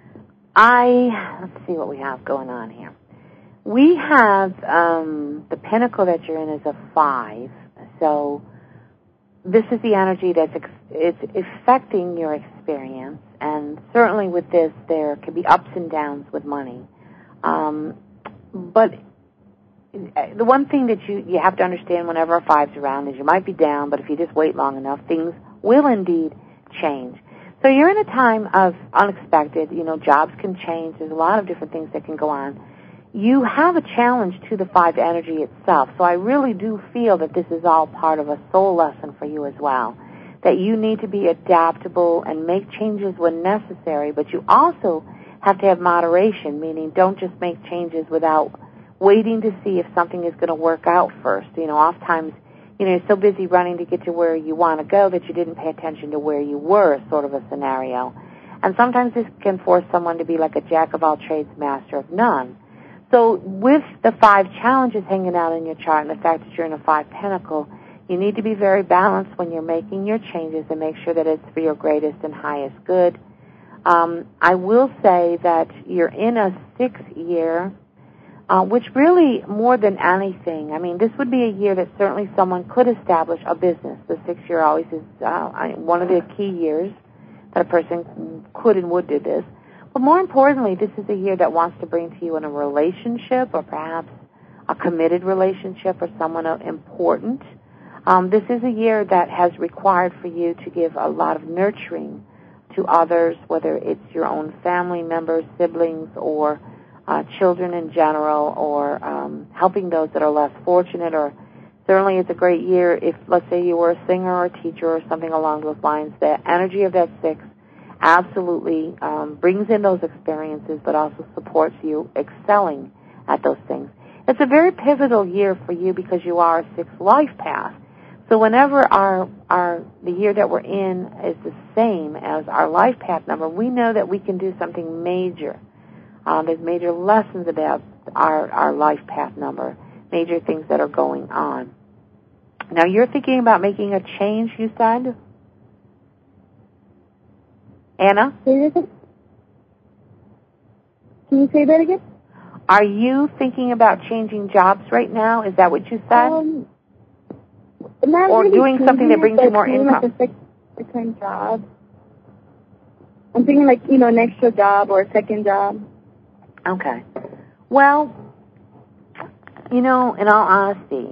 I, let's see what we have going on here. We have, um, the pinnacle that you're in is a five, so this is the energy that's, ex- it's affecting your experience, and certainly with this, there can be ups and downs with money. Um, but the one thing that you, you have to understand whenever a five's around is you might be down, but if you just wait long enough, things will indeed change. So you're in a time of unexpected, you know, jobs can change. There's a lot of different things that can go on. You have a challenge to the five energy itself, so I really do feel that this is all part of a soul lesson for you as well, that you need to be adaptable and make changes when necessary, but you also have to have moderation, meaning don't just make changes without waiting to see if something is going to work out first. You know, oftentimes, you know, you're so busy running to get to where you want to go that you didn't pay attention to where you were, sort of a scenario. And sometimes this can force someone to be like a jack of all trades, master of none. So with the five challenges hanging out in your chart and the fact that you're in a five pentacle, you need to be very balanced when you're making your changes and make sure that it's for your greatest and highest good. Um, I will say that you're in a six year, uh, which really, more than anything, I mean, this would be a year that certainly someone could establish a business. The six year always is uh, one of the key years that a person could and would do this. But more importantly, this is a year that wants to bring to you in a relationship or perhaps a committed relationship or someone important. Um, this is a year that has required for you to give a lot of nurturing to others, whether it's your own family members, siblings, or uh, children in general, or um, helping those that are less fortunate. Or certainly it's a great year if, let's say, you were a singer or a teacher or something along those lines. The energy of that six absolutely um, brings in those experiences, but also supports you excelling at those things. It's a very pivotal year for you because you are a sixth life path. So whenever our our the year that we're in is the same as our life path number, we know that we can do something major. Um, there's major lessons about our, our life path number, major things that are going on. Now, you're thinking about making a change, you said? Anna? Can you say that again? Are you thinking about changing jobs right now? Is that what you said? Um, not or really doing something that brings it, you more doing income? Like a second job. I'm thinking like, you know, an extra job or a second job. Okay. Well, you know, in all honesty,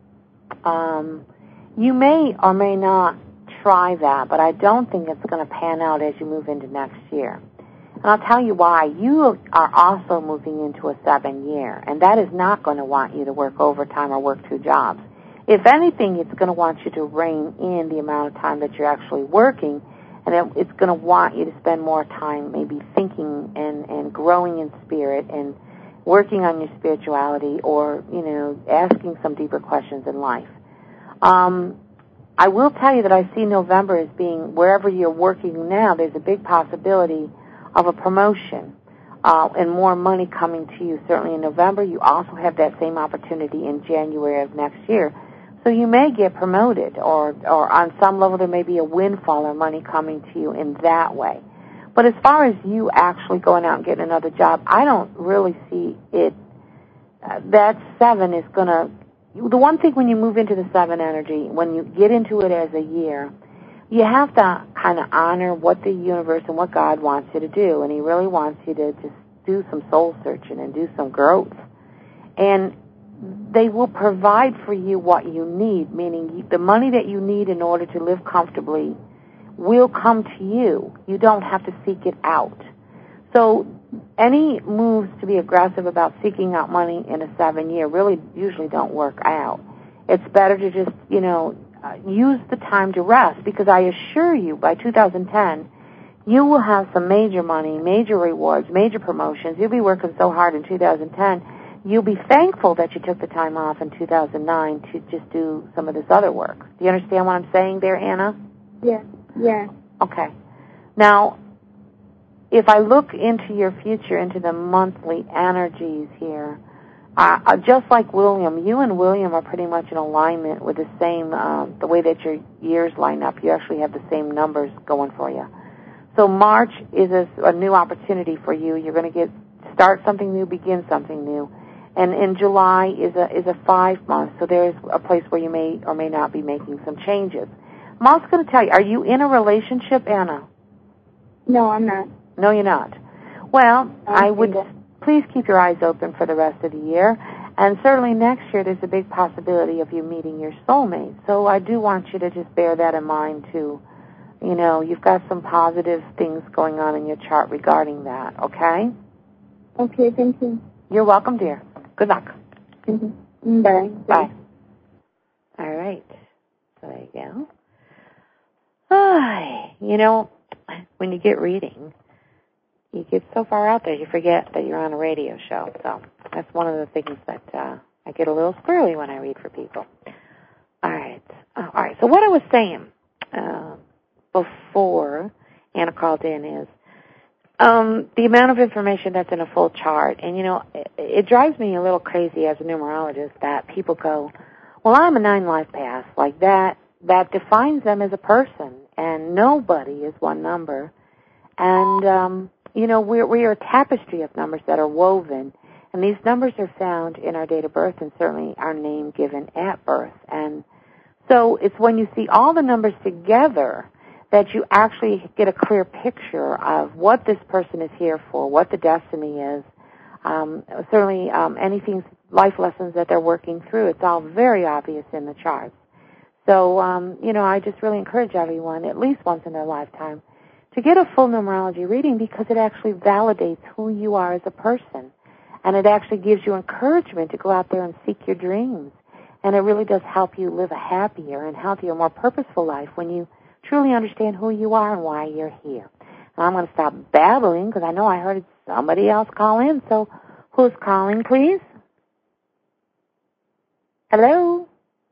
um, you may or may not try that, but I don't think it's going to pan out as you move into next year. And I'll tell you why. You are also moving into a seven year, and that is not going to want you to work overtime or work two jobs. If anything, it's going to want you to rein in the amount of time that you're actually working, and it, it's going to want you to spend more time maybe thinking and, and growing in spirit and working on your spirituality, or, you know, asking some deeper questions in life. Um, I will tell you that I see November as being, wherever you're working now, there's a big possibility of a promotion uh, and more money coming to you. Certainly in November, you also have that same opportunity in January of next year. So you may get promoted, or, or on some level there may be a windfall or money coming to you in that way. But as far as you actually going out and getting another job, I don't really see it. Uh, that seven is going to, the one thing when you move into the seven energy, when you get into it as a year, you have to kind of honor what the universe and what God wants you to do. And he really wants you to just do some soul searching and do some growth. And they will provide for you what you need, meaning the money that you need in order to live comfortably will come to you. You don't have to seek it out. So any moves to be aggressive about seeking out money in a seven year really usually don't work out. It's better to just, you know, uh, use the time to rest, because I assure you by two thousand ten, you will have some major money, major rewards, major promotions. You'll be working so hard in two thousand ten. You'll be thankful that you took the time off in two thousand nine to just do some of this other work. Do you understand what I'm saying there, Anna? Yeah, yeah. Okay. Now, if I look into your future, into the monthly energies here, uh, uh, just like William, you and William are pretty much in alignment with the same, um, the way that your years line up. You actually have the same numbers going for you. So March is a, a new opportunity for you. You're going to get start something new, begin something new. And in July is a is a five month, so there's a place where you may or may not be making some changes. I'm also going to tell you, are you in a relationship, Anna? No, I'm not. No, you're not. Well, I'm I would single. please keep your eyes open for the rest of the year. And certainly next year there's a big possibility of you meeting your soulmate. So I do want you to just bear that in mind too. You know, you've got some positive things going on in your chart regarding that, okay? Okay, thank you. You're welcome, dear. Good luck. Mm-hmm. Bye. Bye. All right. So there you go. Ah, you know, when you get reading, you get so far out there, you forget that you're on a radio show. So that's one of the things that uh, I get a little squirrely when I read for people. All right. Uh, all right. So what I was saying uh, before Anna called in is um, the amount of information that's in a full chart. And, you know, it, it drives me a little crazy as a numerologist that people go, well, I'm a nine-life path. Like that, that defines them as a person. And nobody is one number. And, um, you know, we're, we are a tapestry of numbers that are woven. And these numbers are found in our date of birth and certainly our name given at birth. And so it's when you see all the numbers together that you actually get a clear picture of what this person is here for, what the destiny is. Um, certainly um, anything, life lessons that they're working through, it's all very obvious in the charts. So, um, you know, I just really encourage everyone, at least once in their lifetime, to get a full numerology reading because it actually validates who you are as a person. And it actually gives you encouragement to go out there and seek your dreams. And it really does help you live a happier and healthier, more purposeful life when you truly understand who you are and why you're here. And I'm going to stop babbling because I know I heard somebody else call in. So who's calling, please? Hello?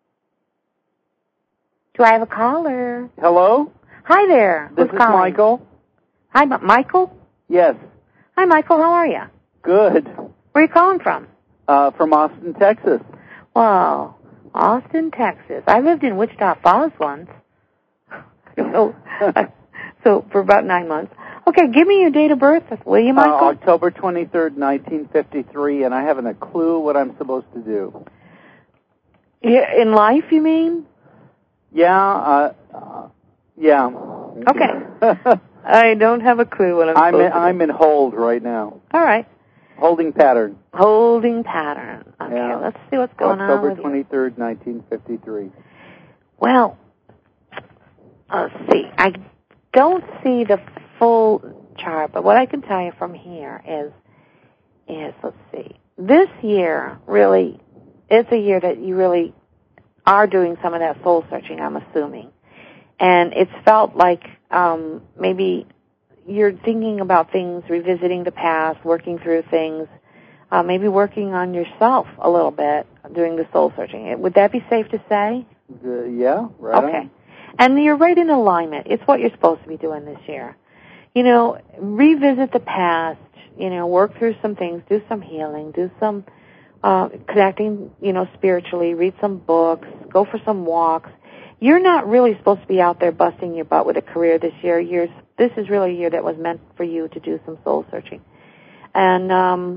Do I have a caller? Hello? Hi there. This Who's is calling? Michael. Hi, M- Michael? Yes. Hi, Michael. How are you? Good. Where are you calling from? Uh, from Austin, Texas. Well, Austin, Texas. I lived in Wichita Falls once. so, so for about nine months. Okay, give me your date of birth, will you, Michael? Uh, October twenty-third, nineteen fifty-three, and I haven't a clue what I'm supposed to do. Yeah, in life, you mean? Yeah, uh, uh yeah. Okay. I don't have a clue what I'm, I'm supposed in, to do. I'm in hold right now. All right. Holding pattern. Holding pattern. Okay, Yeah. let's see what's going October on with twenty-third, nineteen fifty-three. Well, let's see. I don't see the full chart, but what I can tell you from here is, is let's see. This year, really, it's a year that you really are doing some of that soul searching, I'm assuming. And it's felt like um, maybe you're thinking about things, revisiting the past, working through things, uh, maybe working on yourself a little bit, doing the soul searching. Would that be safe to say? Uh, yeah, right Okay. on. And you're right in alignment. It's what you're supposed to be doing this year. You know, revisit the past, you know, work through some things, do some healing, do some uh, connecting, you know, spiritually, read some books, go for some walks. You're not really supposed to be out there busting your butt with a career this year. You're, this is really a year that was meant for you to do some soul searching. And um,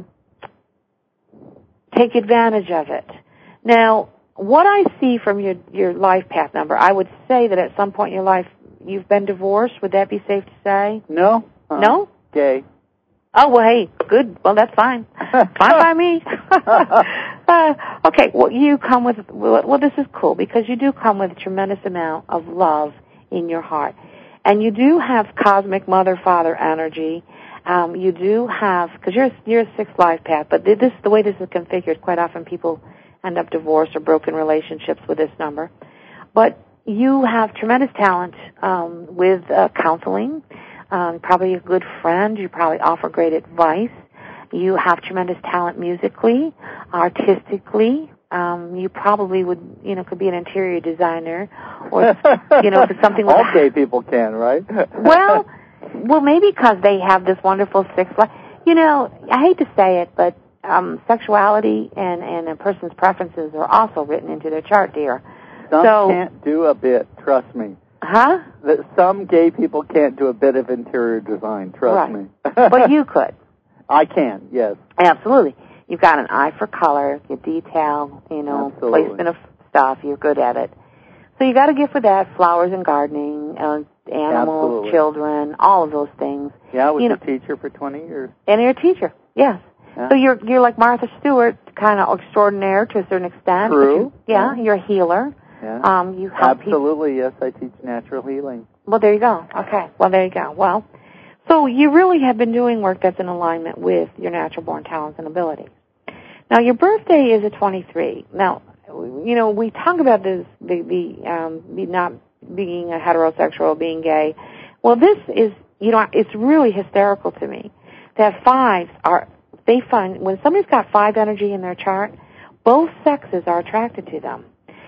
take advantage of it. Now, what I see from your, your life path number, I would say that at some point in your life you've been divorced. Would that be safe to say? No. Uh, No? Gay. Oh, well, hey, good. Well, that's fine. Fine by me. uh, okay, well, you come with, well, this is cool because you do come with a tremendous amount of love in your heart. And you do have cosmic mother-father energy. Um, you do have, because you're, you're a sixth life path, but this, the way this is configured, quite often people end up divorced or broken relationships with this number. But you have tremendous talent um, with uh, counseling. Um, probably a good friend. You probably offer great advice. You have tremendous talent musically, artistically. Um, you probably would, you know, could be an interior designer, or you know, something. With all gay people can, right? Well, Well, maybe because they have this wonderful sixth life. You know, I hate to say it, but um, sexuality and, and a person's preferences are also written into their chart, dear. Some so, can't do a bit, trust me. Huh? That some gay people can't do a bit of interior design, trust right. me. But you could. I can, yes. Absolutely. You've got an eye for color, your detail, you know, Absolutely. placement of stuff. You're good at it. So you got a gift for that, flowers and gardening, uh, animals, Absolutely. children, all of those things. Yeah, I was you a know, teacher for twenty years. And you're a teacher, yes. Yeah. So you're you're like Martha Stewart, kind of extraordinaire to a certain extent. True. But you, yeah, yeah, you're a healer. Yeah. Um, you help Absolutely, people. yes, I teach natural healing. Well, there you go. Okay. Well, there you go. Well, so you really have been doing work that's in alignment with your natural born talents and abilities. Now, your birthday is a twenty-three. Now, you know, we talk about this, the, the, um, the not being a heterosexual, being gay. Well, this is, you know, it's really hysterical to me that fives are, they find, when somebody's got five energy in their chart, both sexes are attracted to them.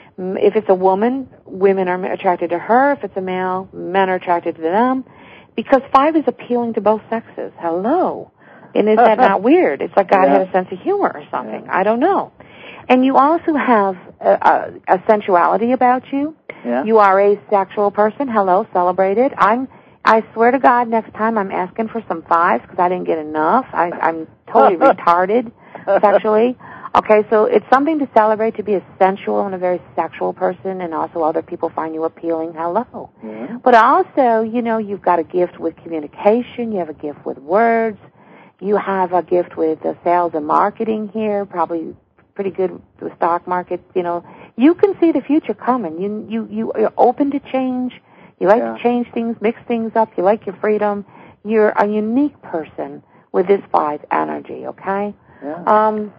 If it's a woman, women are attracted to her. If it's a male, men are attracted to them. Because five is appealing to both sexes. Hello. And is that not weird? It's like God yeah. had a sense of humor or something. Yeah. I don't know. And you also have a, a, a sensuality about you. Yeah. You are a sexual person. Hello, celebrate it. I'm, I swear to God, next time I'm asking for some fives because I didn't get enough. I, I'm totally retarded sexually. Okay, so it's something to celebrate, to be a sensual and a very sexual person, and also other people find you appealing. Hello. Yeah. But also, you know, you've got a gift with communication. You have a gift with words. You have a gift with uh, sales and marketing here, probably pretty good with the stock market. You know, you can see the future coming. You, you, you, you're open to change. You like yeah. to change things, mix things up. You like your freedom. You're a unique person with this five energy, okay? Yeah. Um,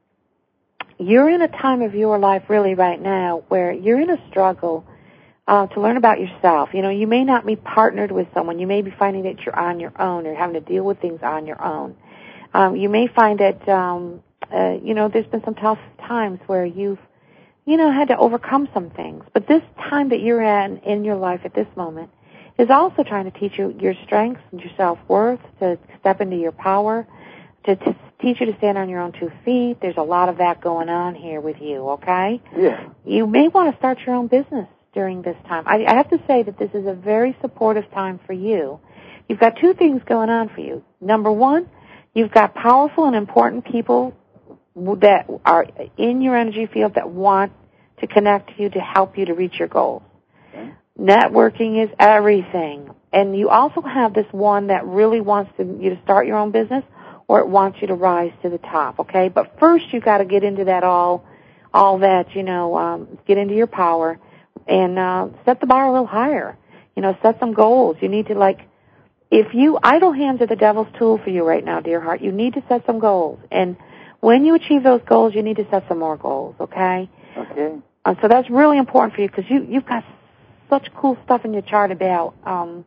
You're in a time of your life really right now where you're in a struggle uh, to learn about yourself. You know, you may not be partnered with someone. You may be finding that you're on your own or having to deal with things on your own. Um, you may find that, um, uh, you know, there's been some tough times where you've, you know, had to overcome some things. But this time that you're in, in your life at this moment is also trying to teach you your strengths and your self-worth, to step into your power, to, to teach you to stand on your own two feet. There's a lot of that going on here with you, okay? Yeah. You may want to start your own business during this time. I, I have to say that this is a very supportive time for you. You've got two things going on for you. Number one, you've got powerful and important people that are in your energy field that want to connect to you to help you to reach your goals. Okay. Networking is everything. And you also have this one that really wants to, you to start your own business, or it wants you to rise to the top, okay? But first you've got to get into that all, all that, you know, um, get into your power and uh, set the bar a little higher. You know, set some goals. You need to, like, if you, idle hands are the devil's tool for you right now, dear heart. You need to set some goals. And when you achieve those goals, you need to set some more goals, okay? Okay. Uh, so that's really important for you because you, you've got such cool stuff in your chart about um,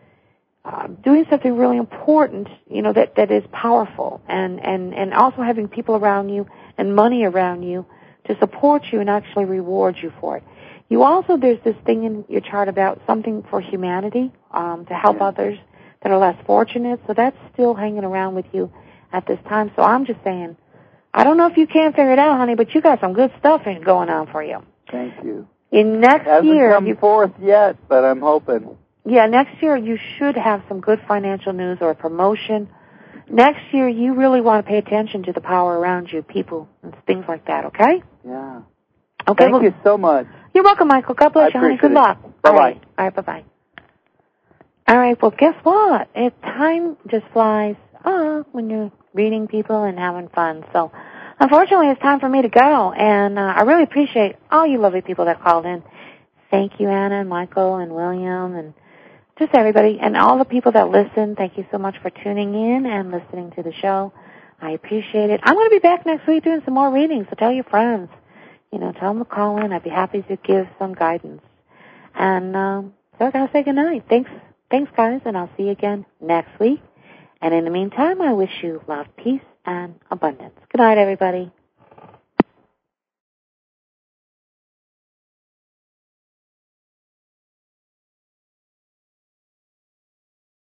uh, doing something really important, you know, that, that is powerful. And, and, and also having people around you and money around you to support you and actually reward you for it. You also, there's this thing in your chart about something for humanity, um, to help yeah. others that are less fortunate. So that's still hanging around with you at this time. So I'm just saying, I don't know if you can figure it out, honey, but you got some good stuff going on for you. Thank you. In next Hasn't year, come you, forth yet, but I'm hoping. Yeah, next year you should have some good financial news or a promotion. Next year, you really want to pay attention to the power around you, people, and things like that, okay? Yeah. Okay. Thank well, you so much. You're welcome, Michael. God bless I you, honey. Good it. luck. Bye-bye. All right, All right bye-bye. All right, well, guess what? It, time just flies ah, when you're reading people and having fun. So, unfortunately, it's time for me to go, and uh, I really appreciate all you lovely people that called in. Thank you, Anna and Michael and William and just everybody, and all the people that listen. Thank you so much for tuning in and listening to the show. I appreciate it. I'm going to be back next week doing some more readings, so tell your friends. You know, tell them to call in. I'd be happy to give some guidance. And um, so I got to say goodnight. Thanks, thanks, guys, and I'll see you again next week. And in the meantime, I wish you love, peace, and abundance. Good night, everybody.